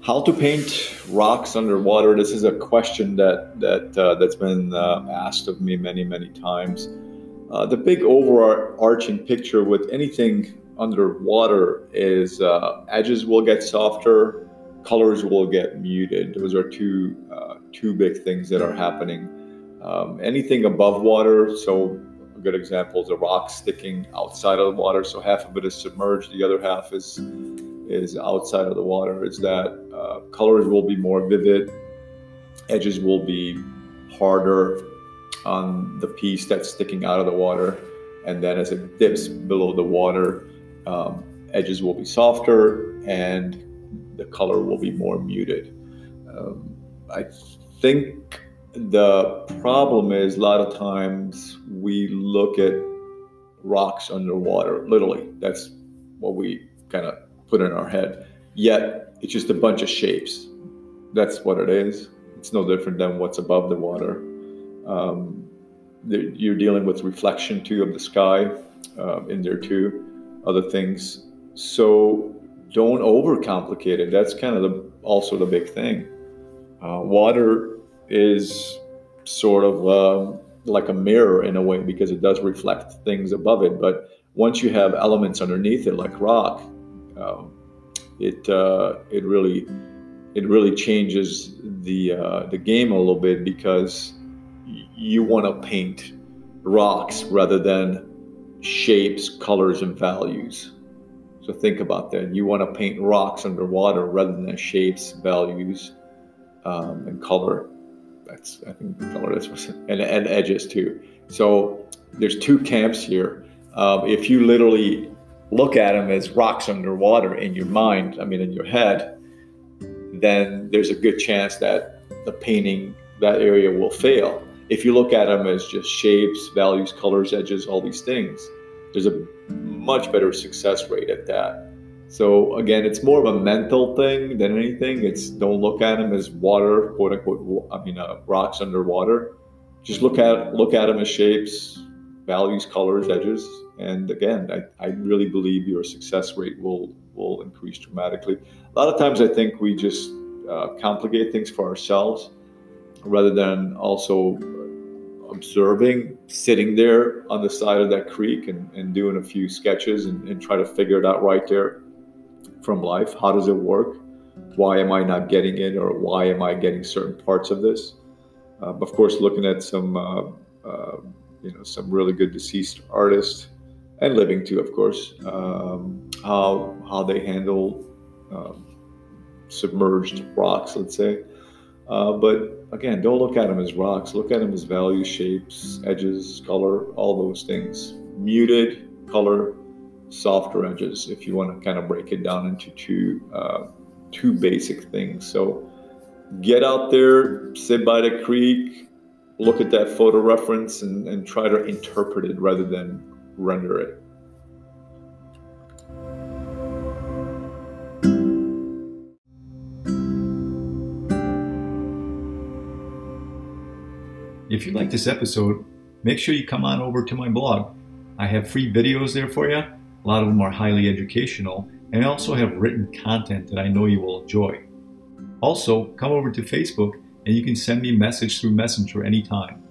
How to paint rocks underwater? This is a question that's been asked of me many times. The big overarching picture with anything underwater is edges will get softer, colors will get muted. Those are two big things that are happening. Anything above water, so a good example is a rock sticking outside of the water, so half of it is submerged, the other half is outside of the water, is that colors will be more vivid, edges will be harder on the piece that's sticking out of the water, and then as it dips below the water, edges will be softer and the color will be more muted. I think the problem is a lot of times we look at rocks underwater, literally, that's what we kind of put in our head, yet it's just a bunch of shapes. That's what it is. It's no different than what's above the water. You're dealing with reflection too of the sky in there too, other things. So don't overcomplicate it. That's kind of also the big thing. Water is sort of like a mirror in a way, because it does reflect things above it. But once you have elements underneath it, like rock, it really changes the game a little bit, because you want to paint rocks rather than shapes, colors, and values. So think about that. You want to paint rocks underwater rather than shapes, values, and color. I think color and edges too. So there's two camps here. If you literally look at them as rocks underwater in your mind, in your head, then there's a good chance that the painting, that area will fail. If you look at them as just shapes, values, colors, edges, all these things, there's a much better success rate at that. So again, it's more of a mental thing than anything. It's don't look at them as water, quote unquote, rocks underwater. Just look at them as shapes, values, colors, edges. And again, I really believe your success rate will increase dramatically. A lot of times I think we just complicate things for ourselves rather than also observing, sitting there on the side of that creek and doing a few sketches and try to figure it out right there from life. How does it work? Why am I not getting it? Or why am I getting certain parts of this? Of course, looking at some really good deceased artists, and living too, of course, how they handle submerged rocks, let's say. But again, don't look at them as rocks. Look at them as values, shapes, edges, color, all those things. Muted color, softer edges, if you want to kind of break it down into two basic things. So get out there, sit by the creek, look at that photo reference and try to interpret it rather than render it. If you like this episode, make sure you come on over to my blog. I have free videos there for you. A lot of them are highly educational, and I also have written content that I know you will enjoy. Also, come over to Facebook and you can send me a message through Messenger anytime.